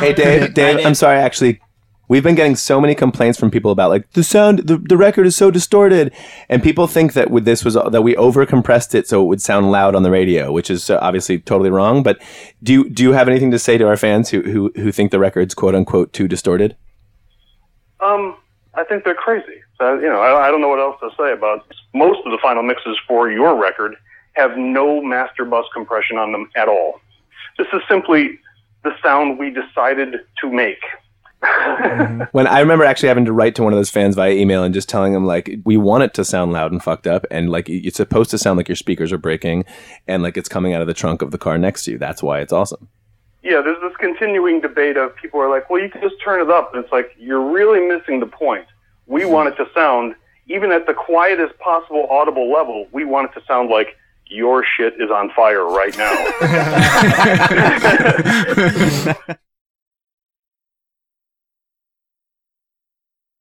Hey, Dave, I'm sorry, actually. We've been getting so many complaints from people about like the sound, the record is so distorted, and people think that with this was that we over compressed it so it would sound loud on the radio, which is obviously totally wrong. But do you have anything to say to our fans who think the record's quote unquote too distorted? I think they're crazy. So, I don't know what else to say about it. Most of the final mixes for your record have no master bus compression on them at all. This is simply the sound we decided to make. When I remember actually having to write to one of those fans via email and just telling them like we want it to sound loud and fucked up, and like it's supposed to sound like your speakers are breaking and like it's coming out of the trunk of the car next to you. That's why it's awesome. Yeah, there's this continuing debate of people are like, well, you can just turn it up, and it's like you're really missing the point. We want it to sound, even at the quietest possible audible level, we want it to sound like your shit is on fire right now.